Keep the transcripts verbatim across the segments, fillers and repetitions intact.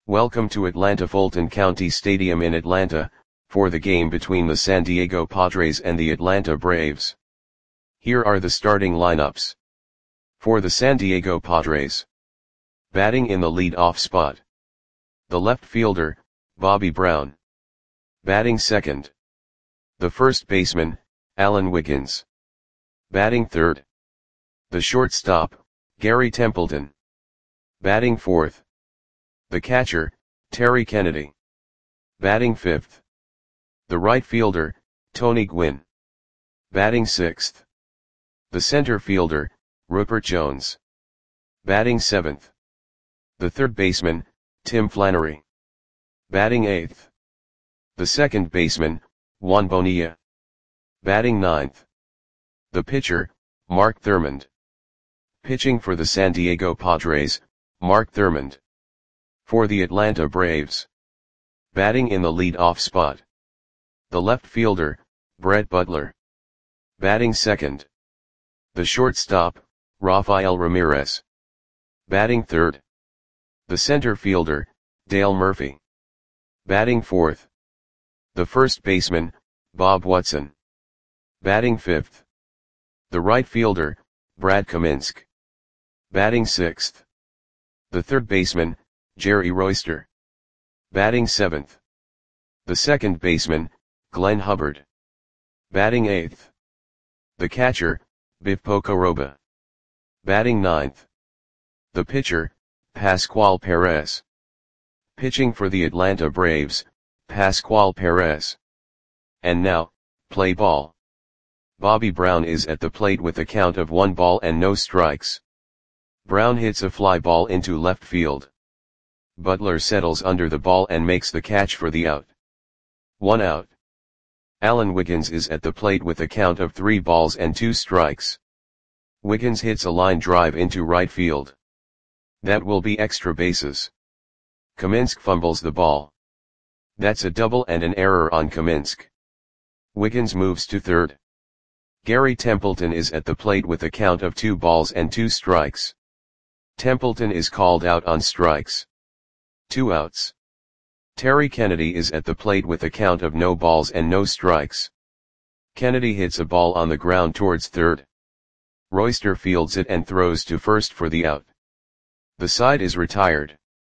Welcome to Atlanta Fulton County Stadium in Atlanta, for the game between the San Diego Padres and the Atlanta Braves. Here are the starting lineups. For the San Diego Padres. Batting in the lead-off spot. The left fielder, Bobby Brown. Batting second. The first baseman, Alan Wiggins. Batting third. The shortstop, Gary Templeton. Batting fourth. The catcher, Terry Kennedy. Batting fifth. The right fielder, Tony Gwynn. Batting sixth. The center fielder, Rupert Jones. Batting seventh. The third baseman, Tim Flannery. Batting eighth. The second baseman, Juan Bonilla. Batting ninth. The pitcher, Mark Thurmond. Pitching for the San Diego Padres, Mark Thurmond. For the Atlanta Braves. Batting in the lead-off spot. The left fielder, Brett Butler. Batting second. The shortstop, Rafael Ramirez. Batting third. The center fielder, Dale Murphy. Batting fourth. The first baseman, Bob Watson. Batting fifth. The right fielder, Brad Kaminsk. Batting sixth. The third baseman, Jerry Royster. Batting seventh. The second baseman, Glenn Hubbard. Batting eighth. The catcher, Biff Pocoroba. Batting ninth. The pitcher, Pascual Perez. Pitching for the Atlanta Braves, Pascual Perez. And now, play ball. Bobby Brown is at the plate with a count of one ball and no strikes. Brown hits a fly ball into left field. Butler settles under the ball and makes the catch for the out. One out. Alan Wiggins is at the plate with a count of three balls and two strikes. Wiggins hits a line drive into right field. That will be extra bases. Kaminsk fumbles the ball. That's a double and an error on Kaminsk. Wiggins moves to third. Gary Templeton is at the plate with a count of two balls and two strikes. Templeton is called out on strikes. Two outs. Terry Kennedy is at the plate with a count of no balls and no strikes. Kennedy hits a ball on the ground towards third. Royster fields it and throws to first for the out. The side is retired.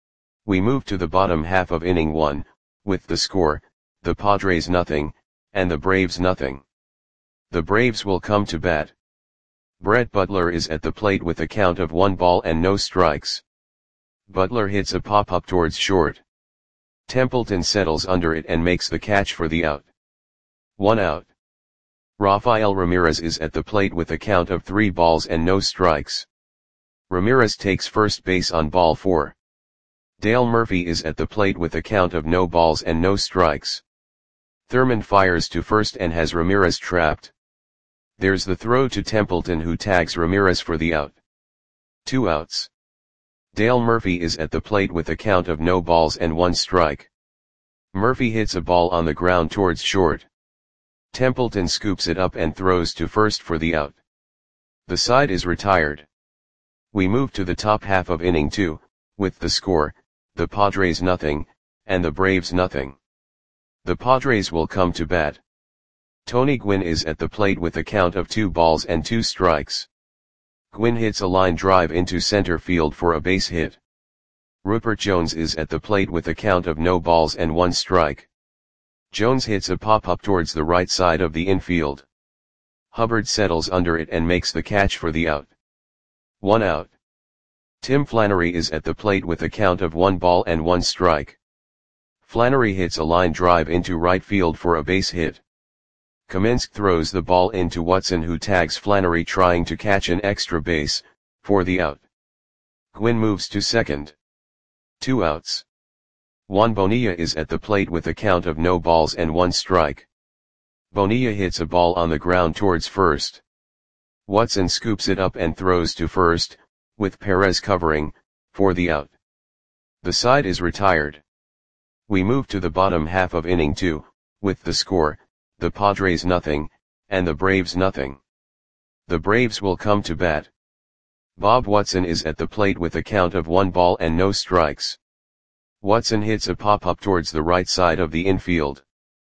We move to the bottom half of inning one, with the score, the Padres nothing, and the Braves nothing. The Braves will come to bat. Brett Butler is at the plate with a count of one ball and no strikes. Butler hits a pop-up towards short. Templeton settles under it and makes the catch for the out. One out. Rafael Ramirez is at the plate with a count of three balls and no strikes. Ramirez takes first base on ball four. Dale Murphy is at the plate with a count of no balls and no strikes. Thurmond fires to first and has Ramirez trapped. There's the throw to Templeton, who tags Ramirez for the out. Two outs. Dale Murphy is at the plate with a count of no balls and one strike. Murphy hits a ball on the ground towards short. Templeton scoops it up and throws to first for the out. The side is retired. We move to the top half of inning two, with the score, the Padres nothing, and the Braves nothing. The Padres will come to bat. Tony Gwynn is at the plate with a count of two balls and two strikes. Gwynn hits a line drive into center field for a base hit. Rupert Jones is at the plate with a count of no balls and one strike. Jones hits a pop-up towards the right side of the infield. Hubbard settles under it and makes the catch for the out. One out. Tim Flannery is at the plate with a count of one ball and one strike. Flannery hits a line drive into right field for a base hit. Kaminsk throws the ball into Watson, who tags Flannery trying to catch an extra base, for the out. Gwynn moves to second. Two outs. Juan Bonilla is at the plate with a count of no balls and one strike. Bonilla hits a ball on the ground towards first. Watson scoops it up and throws to first, with Perez covering, for the out. The side is retired. We move to the bottom half of inning two, with the score, the Padres nothing, and the Braves nothing. The Braves will come to bat. Bob Watson is at the plate with a count of one ball and no strikes. Watson hits a pop-up towards the right side of the infield.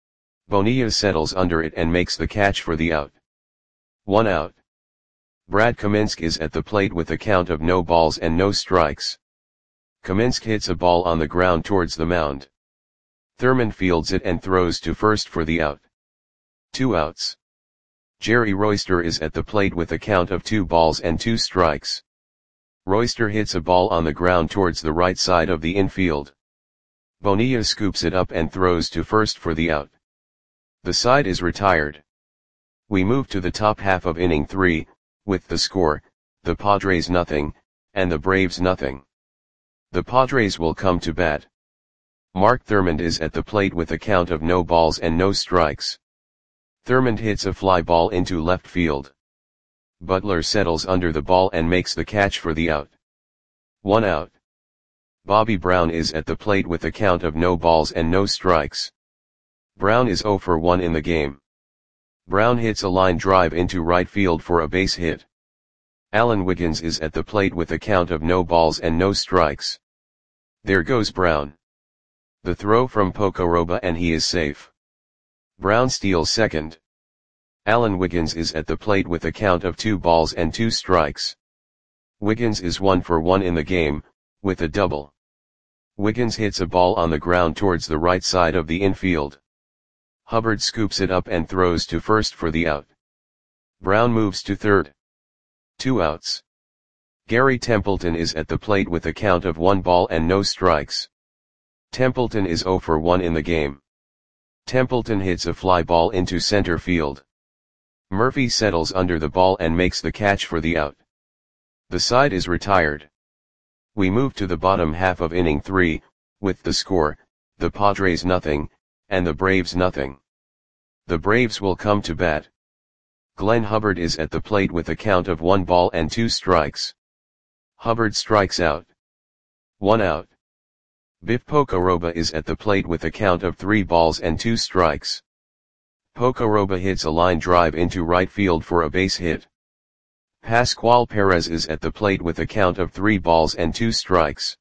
Bonilla settles under it and makes the catch for the out. One out. Brad Kaminsk is at the plate with a count of no balls and no strikes. Kaminsk hits a ball on the ground towards the mound. Thurman fields it and throws to first for the out. Two outs. Jerry Royster is at the plate with a count of two balls and two strikes. Royster hits a ball on the ground towards the right side of the infield. Bonilla scoops it up and throws to first for the out. The side is retired. We move to the top half of inning three, with the score, the Padres nothing, and the Braves nothing. The Padres will come to bat. Mark Thurmond is at the plate with a count of no balls and no strikes. Thurmond hits a fly ball into left field. Butler settles under the ball and makes the catch for the out. One out. Bobby Brown is at the plate with a count of no balls and no strikes. Brown is zero for one in the game. Brown hits a line drive into right field for a base hit. Alan Wiggins is at the plate with a count of no balls and no strikes. There goes Brown. The throw from Pocoroba and he is safe. Brown steals second. Alan Wiggins is at the plate with a count of two balls and two strikes. Wiggins is one for one in the game, with a double. Wiggins hits a ball on the ground towards the right side of the infield. Hubbard scoops it up and throws to first for the out. Brown moves to third. Two outs. Gary Templeton is at the plate with a count of one ball and no strikes. Templeton is zero for one in the game. Templeton hits a fly ball into center field. Murphy settles under the ball and makes the catch for the out. The side is retired. We move to the bottom half of inning three, with the score, the Padres nothing, and the Braves nothing. The Braves will come to bat. Glenn Hubbard is at the plate with a count of one ball and two strikes. Hubbard strikes out. One out. Biff Pocoroba is at the plate with a count of three balls and two strikes. Pocoroba hits a line drive into right field for a base hit. Pascual Perez is at the plate with a count of three balls and two strikes.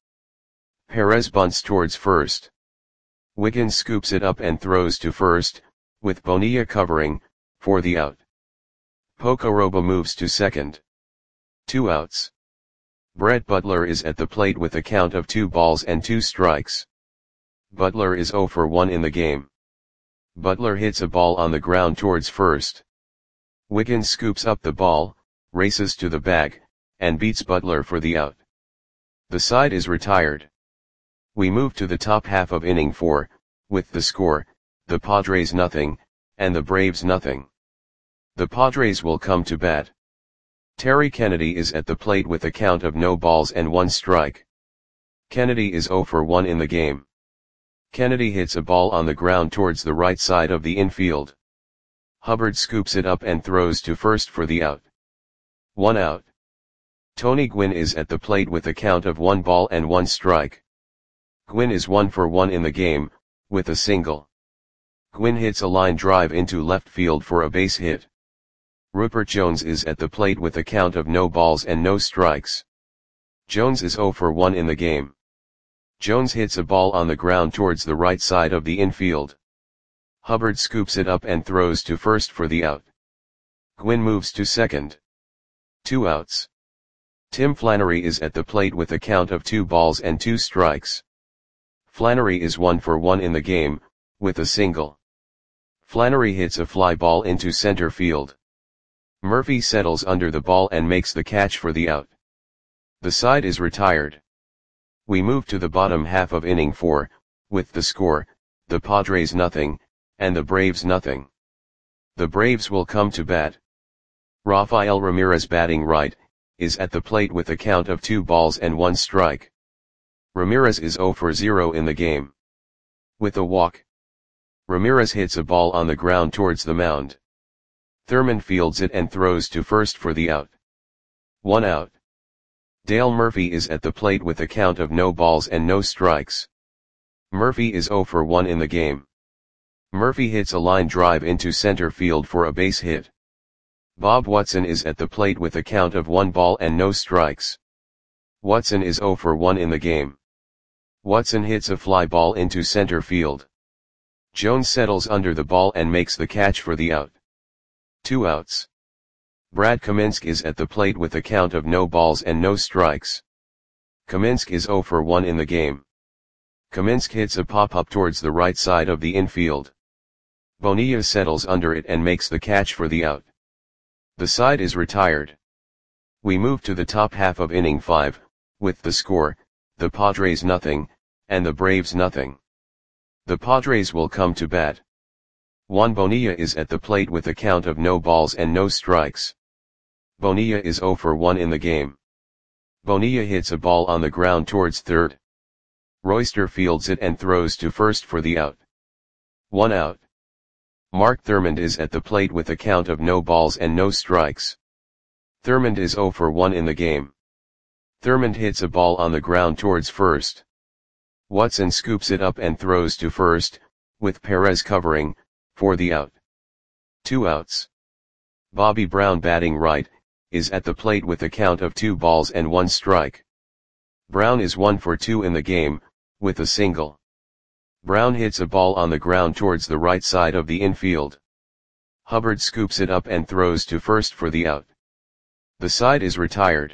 Perez bunts towards first. Wiggins scoops it up and throws to first, with Bonilla covering, for the out. Pocoroba moves to second. Two outs. Brett Butler is at the plate with a count of two balls and two strikes. Butler is zero for one in the game. Butler hits a ball on the ground towards first. Wiggins scoops up the ball, races to the bag, and beats Butler for the out. The side is retired. We move to the top half of inning four, with the score, the Padres nothing, and the Braves nothing. The Padres will come to bat. Terry Kennedy is at the plate with a count of no balls and one strike. Kennedy is zero for one in the game. Kennedy hits a ball on the ground towards the right side of the infield. Hubbard scoops it up and throws to first for the out. One out. Tony Gwynn is at the plate with a count of one ball and one strike. Gwynn is one for one in the game, with a single. Gwynn hits a line drive into left field for a base hit. Rupert Jones is at the plate with a count of no balls and no strikes. Jones is zero for one in the game. Jones hits a ball on the ground towards the right side of the infield. Hubbard scoops it up and throws to first for the out. Gwynn moves to second. Two outs. Tim Flannery is at the plate with a count of two balls and two strikes. Flannery is one for one in the game, with a single. Flannery hits a fly ball into center field. Murphy settles under the ball and makes the catch for the out. The side is retired. We move to the bottom half of inning four, with the score, the Padres nothing, and the Braves nothing. The Braves will come to bat. Rafael Ramirez batting right, is at the plate with a count of two balls and one strike. Ramirez is zero for zero in the game. With a walk. Ramirez hits a ball on the ground towards the mound. Thurman fields it and throws to first for the out. One out. Dale Murphy is at the plate with a count of no balls and no strikes. Murphy is zero for one in the game. Murphy hits a line drive into center field for a base hit. Bob Watson is at the plate with a count of one ball and no strikes. Watson is zero for one in the game. Watson hits a fly ball into center field. Jones settles under the ball and makes the catch for the out. Two outs. Brad Kaminsky is at the plate with a count of no balls and no strikes. Kaminsky is zero for one in the game. Kaminsky hits a pop-up towards the right side of the infield. Bonilla settles under it and makes the catch for the out. The side is retired. We move to the top half of inning five, with the score, the Padres nothing, and the Braves nothing. The Padres will come to bat. Juan Bonilla is at the plate with a count of no balls and no strikes. Bonilla is zero for one in the game. Bonilla hits a ball on the ground towards third. Royster fields it and throws to first for the out. One out. Mark Thurmond is at the plate with a count of no balls and no strikes. Thurmond is zero for one in the game. Thurmond hits a ball on the ground towards first. Watson scoops it up and throws to first, with Perez covering, for the out. Two outs. Bobby Brown batting right, is at the plate with a count of two balls and one strike. Brown is one for two in the game, with a single. Brown hits a ball on the ground towards the right side of the infield. Hubbard scoops it up and throws to first for the out. The side is retired.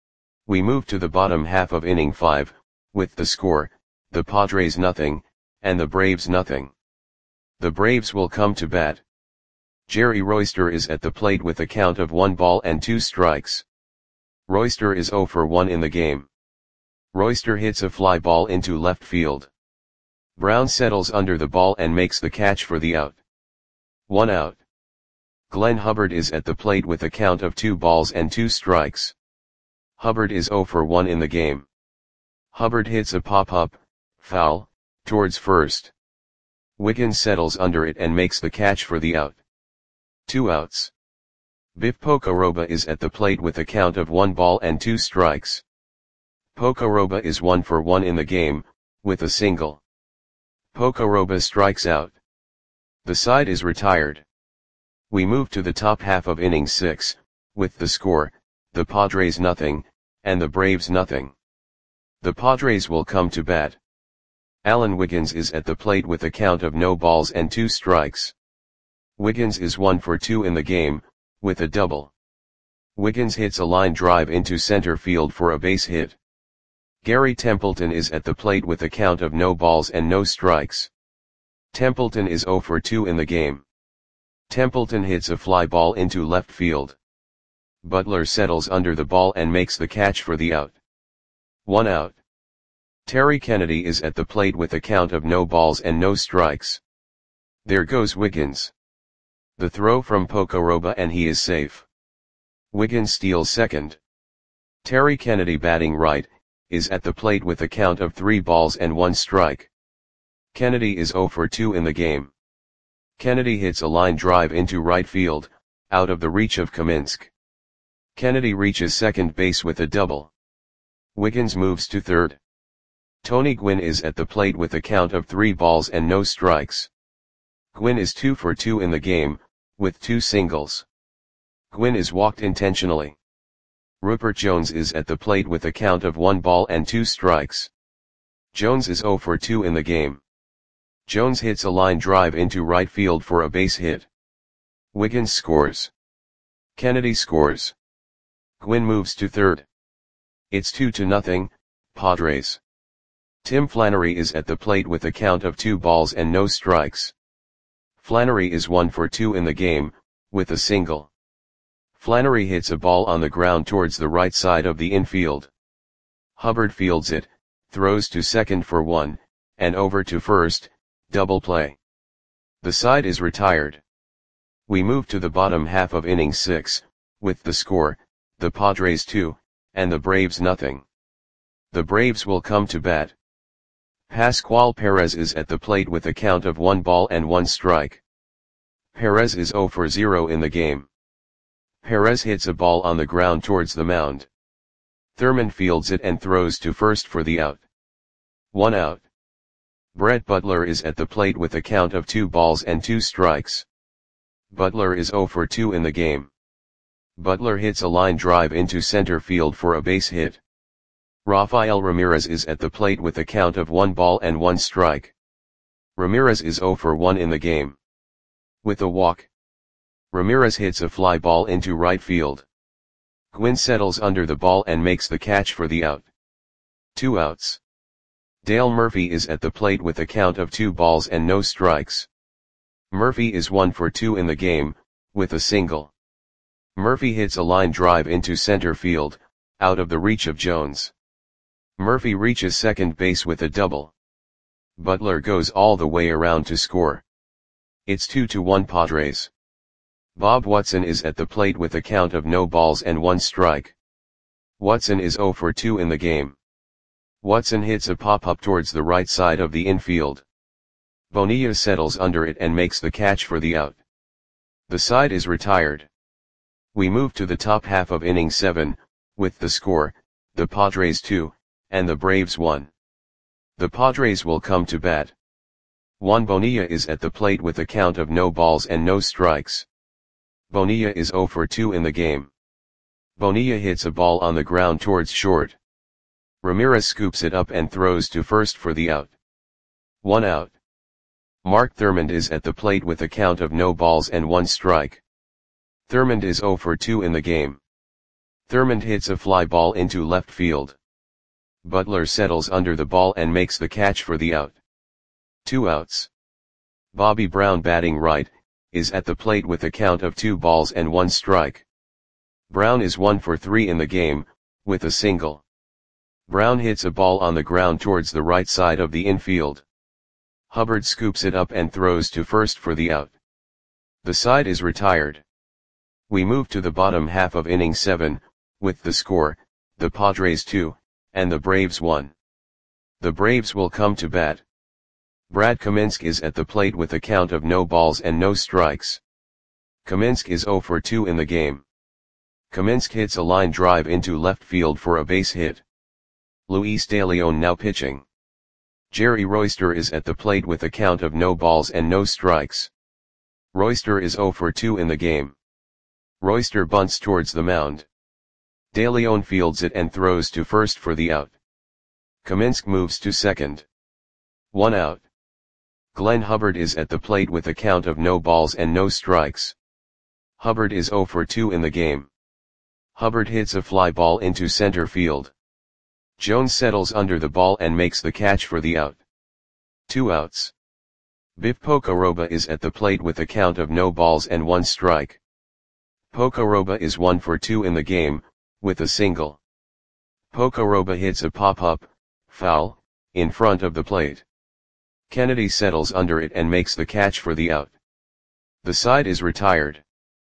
We move to the bottom half of inning five, with the score, the Padres nothing, and the Braves nothing. The Braves will come to bat. Jerry Royster is at the plate with a count of one ball and two strikes. Royster is zero for one in the game. Royster hits a fly ball into left field. Brown settles under the ball and makes the catch for the out. One out. Glenn Hubbard is at the plate with a count of two balls and two strikes. Hubbard is zero for one in the game. Hubbard hits a pop-up, foul, towards first. Wiggins settles under it and makes the catch for the out. Two outs. Biff Pocoroba is at the plate with a count of one ball and two strikes. Pocoroba is one for one in the game, with a single. Pocoroba strikes out. The side is retired. We move to the top half of inning six, with the score, the Padres nothing, and the Braves nothing. The Padres will come to bat. Alan Wiggins is at the plate with a count of no balls and two strikes. Wiggins is one for two in the game, with a double. Wiggins hits a line drive into center field for a base hit. Gary Templeton is at the plate with a count of no balls and no strikes. Templeton is zero for two in the game. Templeton hits a fly ball into left field. Butler settles under the ball and makes the catch for the out. One out. Terry Kennedy is at the plate with a count of no balls and no strikes. There goes Wiggins. The throw from Pocoroba and he is safe. Wiggins steals second. Terry Kennedy batting right, is at the plate with a count of three balls and one strike. Kennedy is zero for two in the game. Kennedy hits a line drive into right field, out of the reach of Kaminsky. Kennedy reaches second base with a double. Wiggins moves to third. Tony Gwynn is at the plate with a count of three balls and no strikes. Gwynn is two for two in the game, with two singles. Gwynn is walked intentionally. Rupert Jones is at the plate with a count of one ball and two strikes. Jones is zero for two in the game. Jones hits a line drive into right field for a base hit. Wiggins scores. Kennedy scores. Gwynn moves to third. It's two to nothing, Padres. Tim Flannery is at the plate with a count of two balls and no strikes. Flannery is one for two in the game, with a single. Flannery hits a ball on the ground towards the right side of the infield. Hubbard fields it, throws to second for one, and over to first, double play. The side is retired. We move to the bottom half of inning six, with the score, the Padres two, and the Braves nothing. The Braves will come to bat. Pascual Perez is at the plate with a count of one ball and one strike. Perez is zero for zero in the game. Perez hits a ball on the ground towards the mound. Thurman fields it and throws to first for the out. One out. Brett Butler is at the plate with a count of two balls and two strikes. Butler is zero for two in the game. Butler hits a line drive into center field for a base hit. Rafael Ramirez is at the plate with a count of one ball and one strike. Ramirez is zero for one in the game. With a walk, Ramirez hits a fly ball into right field. Gwynn settles under the ball and makes the catch for the out. Two outs. Dale Murphy is at the plate with a count of two balls and no strikes. Murphy is one for two in the game, with a single. Murphy hits a line drive into center field, out of the reach of Jones. Murphy reaches second base with a double. Butler goes all the way around to score. It's two to one Padres. Bob Watson is at the plate with a count of no balls and one strike. Watson is zero for two in the game. Watson hits a pop-up towards the right side of the infield. Bonilla settles under it and makes the catch for the out. The side is retired. We move to the top half of inning seven, with the score, the Padres two, and the Braves one. The Padres will come to bat. Juan Bonilla is at the plate with a count of no balls and no strikes. Bonilla is zero for two in the game. Bonilla hits a ball on the ground towards short. Ramirez scoops it up and throws to first for the out. One out. Mark Thurmond is at the plate with a count of no balls and one strike. Thurmond is zero for two in the game. Thurmond hits a fly ball into left field. Butler settles under the ball and makes the catch for the out. Two outs. Bobby Brown, batting right, is at the plate with a count of two balls and one strike. Brown is one for three in the game, with a single. Brown hits a ball on the ground towards the right side of the infield. Hubbard scoops it up and throws to first for the out. The side is retired. We move to the bottom half of inning seven, with the score, the Padres two, and the Braves one. The Braves will come to bat. Brad Kaminsky is at the plate with a count of no balls and no strikes. Kaminsky is zero for two in the game. Kaminsky hits a line drive into left field for a base hit. Luis De Leon now pitching. Jerry Royster is at the plate with a count of no balls and no strikes. Royster is zero for two in the game. Royster bunts towards the mound. De Leon fields it and throws to first for the out. Kaminsky moves to second. One out. Glenn Hubbard is at the plate with a count of no balls and no strikes. Hubbard is zero for two in the game. Hubbard hits a fly ball into center field. Jones settles under the ball and makes the catch for the out. Two outs. Biff Pocoroba is at the plate with a count of no balls and one strike. Pocoroba is one for two in the game, with a single. Pocoroba hits a pop-up, foul, in front of the plate. Kennedy settles under it and makes the catch for the out. The side is retired.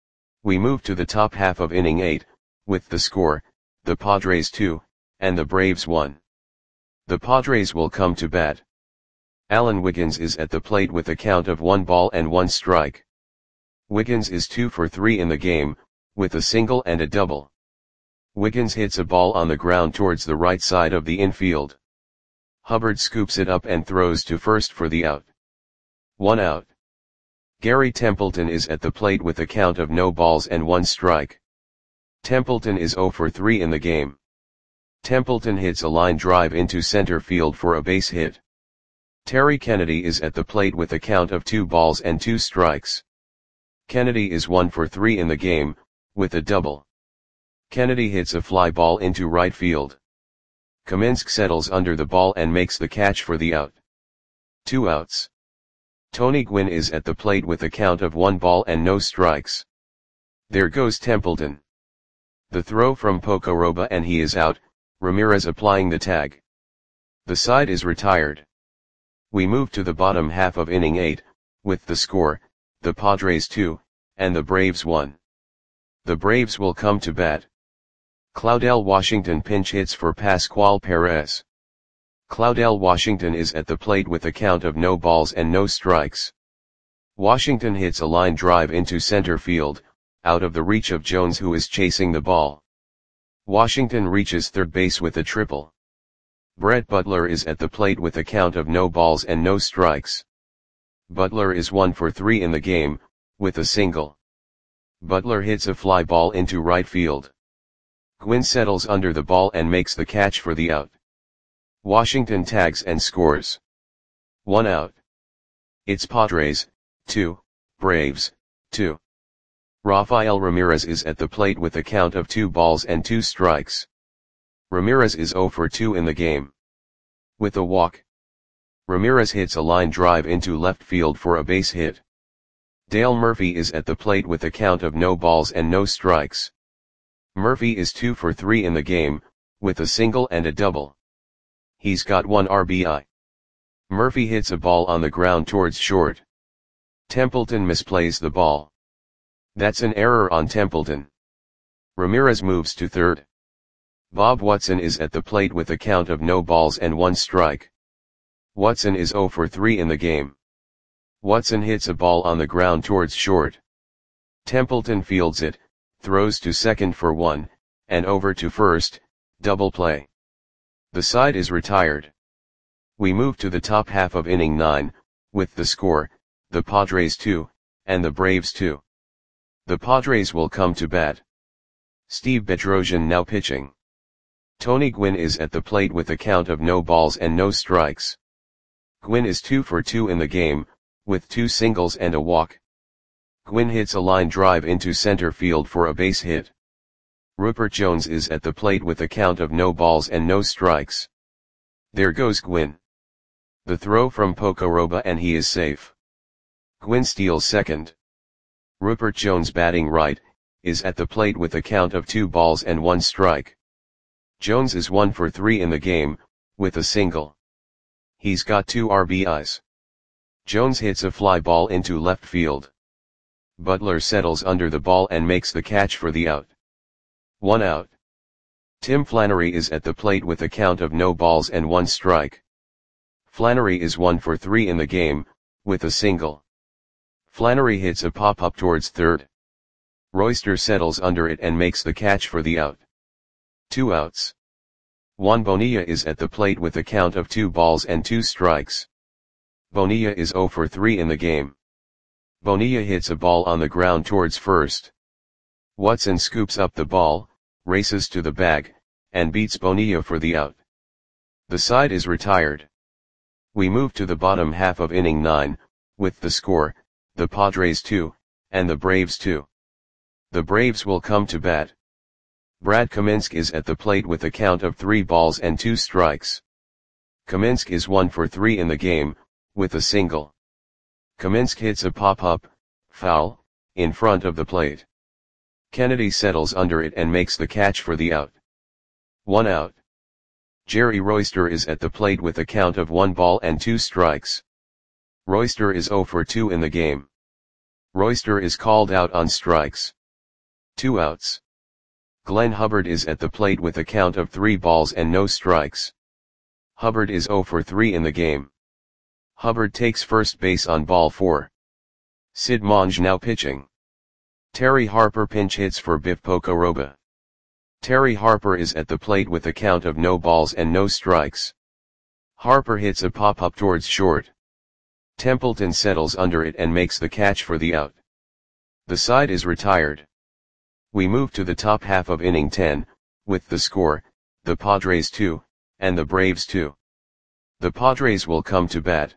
We move to the top half of inning eight, with the score, the Padres two, and the Braves one. The Padres will come to bat. Alan Wiggins is at the plate with a count of one ball and one strike. Wiggins is two for three in the game, with a single and a double. Wiggins hits a ball on the ground towards the right side of the infield. Hubbard scoops it up and throws to first for the out. One out. Gary Templeton is at the plate with a count of no balls and one strike. Templeton is zero for three in the game. Templeton hits a line drive into center field for a base hit. Terry Kennedy is at the plate with a count of two balls and two strikes. Kennedy is one for three in the game, with a double. Kennedy hits a fly ball into right field. Kaminsky settles under the ball and makes the catch for the out. Two outs. Tony Gwynn is at the plate with a count of one ball and no strikes. There goes Templeton. The throw from Pocoroba and he is out, Ramirez applying the tag. The side is retired. We move to the bottom half of inning eight, with the score, the Padres two, and the Braves one. The Braves will come to bat. Claudel Washington pinch hits for Pascual Perez. Claudel Washington is at the plate with a count of no balls and no strikes. Washington hits a line drive into center field, out of the reach of Jones who is chasing the ball. Washington reaches third base with a triple. Brett Butler is at the plate with a count of no balls and no strikes. Butler is one for three in the game, with a single. Butler hits a fly ball into right field. Gwynn settles under the ball and makes the catch for the out. Washington tags and scores. One out. It's Padres, two, Braves, two. Rafael Ramirez is at the plate with a count of two balls and two strikes. Ramirez is zero for two in the game. With a walk, Ramirez hits a line drive into left field for a base hit. Dale Murphy is at the plate with a count of no balls and no strikes. Murphy is two for three in the game, with a single and a double. He's got one R B I. Murphy hits a ball on the ground towards short. Templeton misplays the ball. That's an error on Templeton. Ramirez moves to third. Bob Watson is at the plate with a count of no balls and one strike. Watson is zero for three in the game. Watson hits a ball on the ground towards short. Templeton fields it, throws to second for one, and over to first, double play. The side is retired. We move to the top half of inning nine, with the score, the Padres two, and the Braves two. The Padres will come to bat. Steve Bedrosian now pitching. Tony Gwynn is at the plate with a count of no balls and no strikes. Gwynn is two for two in the game, with two singles and a walk. Gwynn hits a line drive into center field for a base hit. Rupert Jones is at the plate with a count of no balls and no strikes. There goes Gwynn. The throw from Pocoroba and he is safe. Gwynn steals second. Rupert Jones batting right, is at the plate with a count of two balls and one strike. Jones is one for three in the game, with a single. He's got two R B Is. Jones hits a fly ball into left field. Butler settles under the ball and makes the catch for the out. One out. Tim Flannery is at the plate with a count of no balls and one strike. Flannery is one for three in the game, with a single. Flannery hits a pop-up towards third. Royster settles under it and makes the catch for the out. Two outs. Juan Bonilla is at the plate with a count of two balls and two strikes. Bonilla is zero for three in the game. Bonilla hits a ball on the ground towards first. Watson scoops up the ball, races to the bag, and beats Bonilla for the out. The side is retired. We move to the bottom half of inning nine, with the score, the Padres two, and the Braves two. The Braves will come to bat. Brad Kaminsky is at the plate with a count of three balls and two strikes. Kaminsky is one for three in the game, with a single. Kaminsky hits a pop-up, foul, in front of the plate. Kennedy settles under it and makes the catch for the out. One out. Jerry Royster is at the plate with a count of one ball and two strikes. Royster is zero for two in the game. Royster is called out on strikes. Two outs. Glenn Hubbard is at the plate with a count of three balls and no strikes. Hubbard is zero for three in the game. Hubbard takes first base on ball four. Sid Monge now pitching. Terry Harper pinch hits for Biff Pocoroba. Terry Harper is at the plate with a count of no balls and no strikes. Harper hits a pop-up towards short. Templeton settles under it and makes the catch for the out. The side is retired. We move to the top half of inning ten, with the score, the Padres two, and the Braves two. The Padres will come to bat.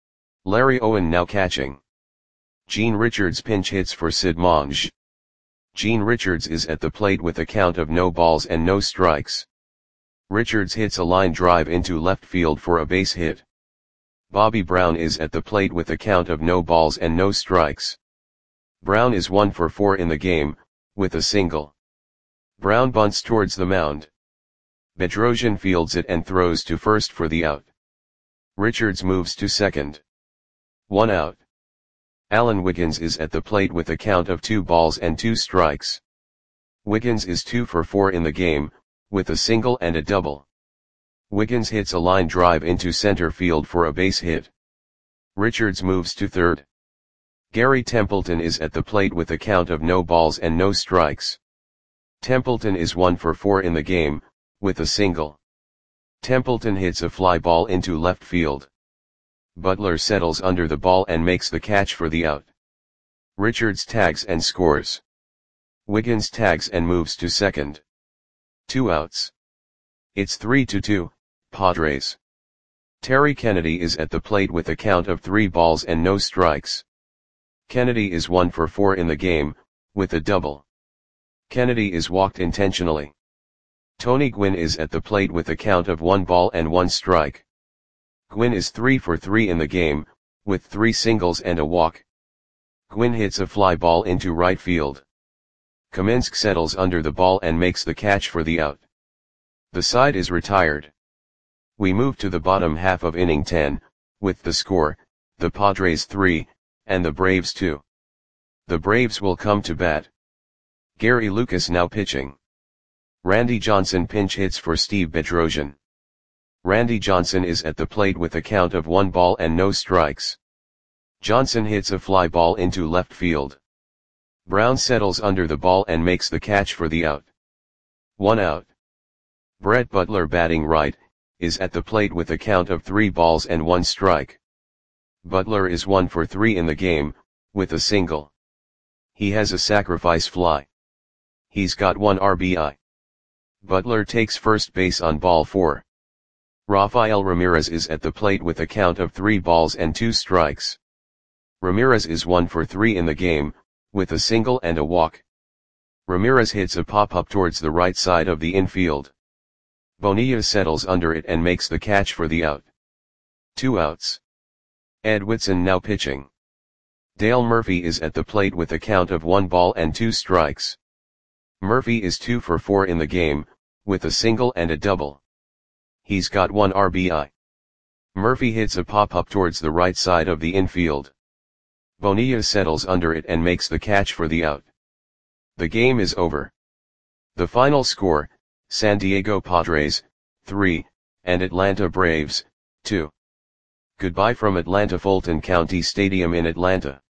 Larry Owen now catching. Gene Richards pinch hits for Sid Monge. Gene Richards is at the plate with a count of no balls and no strikes. Richards hits a line drive into left field for a base hit. Bobby Brown is at the plate with a count of no balls and no strikes. Brown is one for four in the game, with a single. Brown bunts towards the mound. Bedrosian fields it and throws to first for the out. Richards moves to second. One out. Alan Wiggins is at the plate with a count of two balls and two strikes. Wiggins is two for four in the game, with a single and a double. Wiggins hits a line drive into center field for a base hit. Richards moves to third. Gary Templeton is at the plate with a count of no balls and no strikes. Templeton is one for four in the game, with a single. Templeton hits a fly ball into left field. Butler settles under the ball and makes the catch for the out. Richards tags and scores. Wiggins tags and moves to second. Two outs. It's three to two, Padres. Terry Kennedy is at the plate with a count of three balls and no strikes. Kennedy is one for four in the game, with a double. Kennedy is walked intentionally. Tony Gwynn is at the plate with a count of one ball and one strike. Gwynn is three for three in the game, with three singles and a walk. Gwynn hits a fly ball into right field. Kaminsky settles under the ball and makes the catch for the out. The side is retired. We move to the bottom half of inning ten, with the score, the Padres three, and the Braves two. The Braves will come to bat. Gary Lucas now pitching. Randy Johnson pinch hits for Steve Bedrosian. Randy Johnson is at the plate with a count of one ball and no strikes. Johnson hits a fly ball into left field. Brown settles under the ball and makes the catch for the out. One out. Brett Butler batting right, is at the plate with a count of three balls and one strike. Butler is one for three in the game, with a single. He has a sacrifice fly. He's got one R B I. Butler takes first base on ball four. Rafael Ramirez is at the plate with a count of three balls and two strikes. Ramirez is one for three in the game, with a single and a walk. Ramirez hits a pop-up towards the right side of the infield. Bonilla settles under it and makes the catch for the out. Two outs. Ed Whitson now pitching. Dale Murphy is at the plate with a count of one ball and two strikes. Murphy is two for four in the game, with a single and a double. He's got one R B I. Murphy hits a pop-up towards the right side of the infield. Bonilla settles under it and makes the catch for the out. The game is over. The final score, San Diego Padres, three, and Atlanta Braves, two. Goodbye from Atlanta Fulton County Stadium in Atlanta.